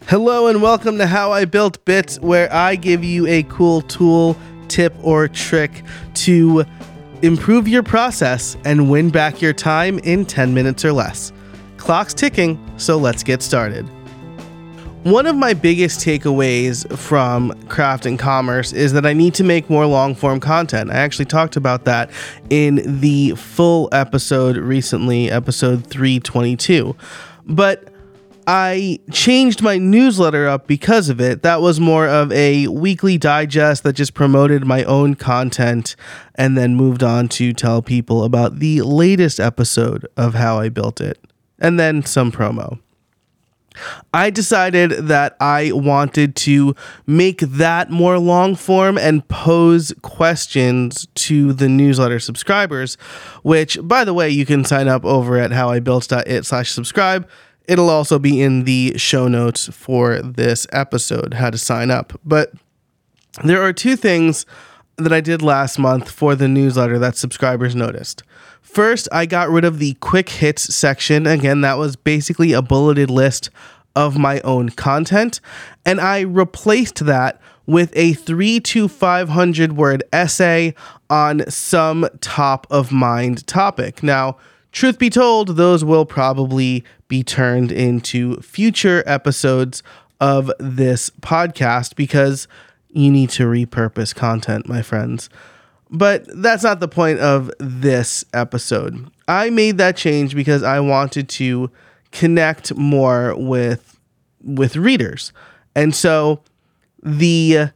Hello and welcome to How I Built Bits, where I give you a cool tool, tip, or trick to improve your process and win back your time in 10 minutes or less. Clock's ticking, so let's get started. One of my biggest takeaways from Craft and Commerce is that I need to make more long-form content. I actually talked about that in the full episode recently, episode 322. But I changed my newsletter up because of it. That was more of a weekly digest that just promoted my own content and then moved on to tell people about the latest episode of How I Built It, and then some promo. I decided that I wanted to make that more long form and pose questions to the newsletter subscribers, which, by the way, you can sign up over at howibuilt.it/subscribe. It'll also be in the show notes for this episode, how to sign up. But there are two things that I did last month for the newsletter that subscribers noticed. First, I got rid of the quick hits section. Again, that was basically a bulleted list of my own content. And I replaced that with a 300 to 500 word essay on some top of mind topic. Now, truth be told, those will probably be turned into future episodes of this podcast because you need to repurpose content, my friends. But that's not the point of this episode. I made that change because I wanted to connect more with readers. And so the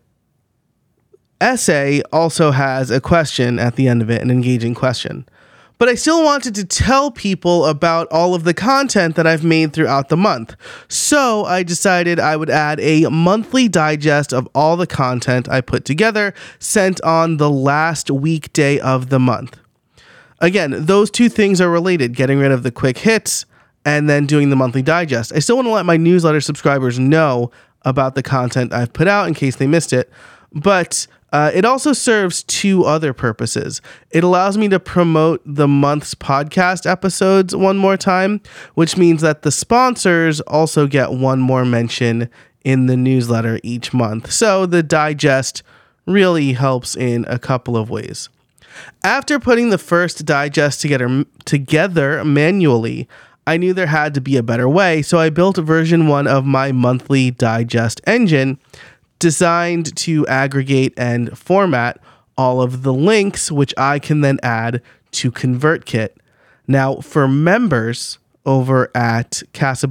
essay also has a question at the end of it, an engaging question. But I still wanted to tell people about all of the content that I've made throughout the month. So I decided I would add a monthly digest of all the content I put together, sent on the last weekday of the month. Again, those two things are related, getting rid of the quick hits and then doing the monthly digest. I still want to let my newsletter subscribers know about the content I've put out in case they missed it. But it also serves two other purposes. It allows me to promote the month's podcast episodes one more time, which means that the sponsors also get one more mention in the newsletter each month. So the digest really helps in a couple of ways. After putting the first digest together manually, I knew there had to be a better way, so I built version 1 of my monthly digest engine designed to aggregate and format all of the links, which I can then add to ConvertKit. Now, for members over at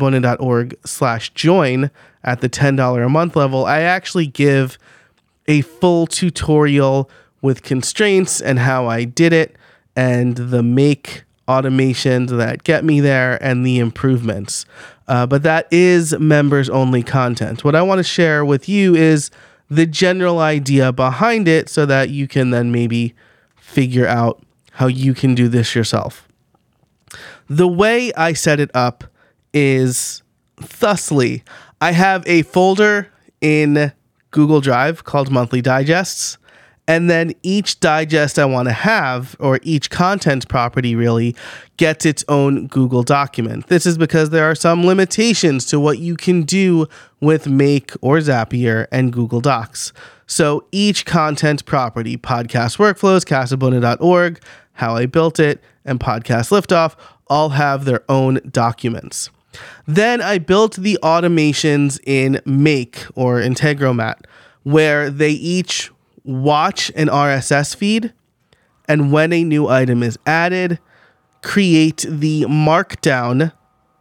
casabona.org/join at the $10 a month level, I actually give a full tutorial with constraints and how I did it and the make automations that get me there and the improvements. But that is members only content. What I want to share with you is the general idea behind it so that you can then maybe figure out how you can do this yourself. The way I set it up is thusly. I have a folder in Google Drive called Monthly Digests. And then each digest I want to have, or each content property really, gets its own Google document. This is because there are some limitations to what you can do with Make or Zapier and Google Docs. So each content property, Podcast Workflows, casabona.org, How I Built It, and Podcast Liftoff, all have their own documents. Then I built the automations in Make or Integromat, where they each watch an RSS feed, and when a new item is added, create the markdown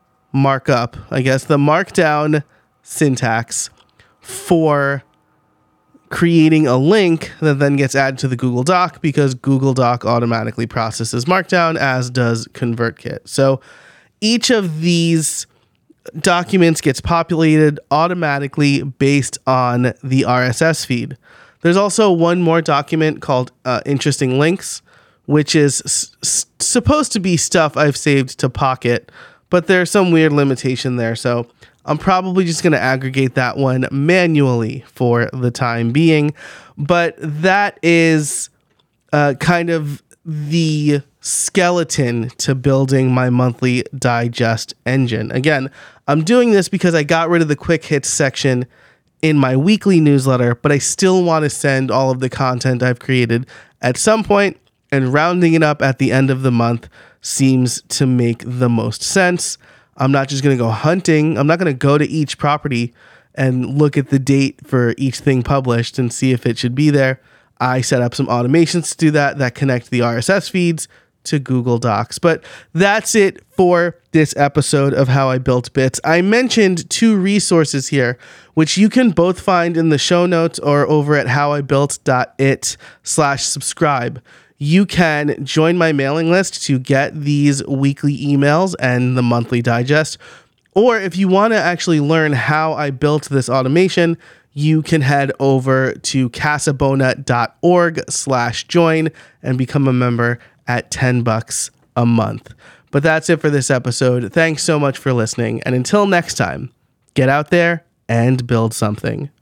syntax for creating a link that then gets added to the Google Doc, because Google Doc automatically processes Markdown, as does ConvertKit. So each of these documents gets populated automatically based on the RSS feed. There's also one more document called Interesting Links, which is supposed to be stuff I've saved to Pocket, but there's some weird limitation there, so I'm probably just going to aggregate that one manually for the time being. But that is kind of the skeleton to building my monthly digest engine. Again, I'm doing this because I got rid of the quick hits section in my weekly newsletter, but I still want to send all of the content I've created at some point, and rounding it up at the end of the month seems to make the most sense. I'm not just going to go hunting. I'm not going to go to each property and look at the date for each thing published and see if it should be there. I set up some automations to do that connect the RSS feeds to Google Docs. But that's it for this episode of How I Built Bits. I mentioned 2 resources here, which you can both find in the show notes or over at howibuilt.it/subscribe. You can join my mailing list to get these weekly emails and the monthly digest. Or if you want to actually learn how I built this automation, you can head over to casabona.org/join and become a member at $10 a month. But that's it for this episode. Thanks so much for listening. And until next time, get out there and build something.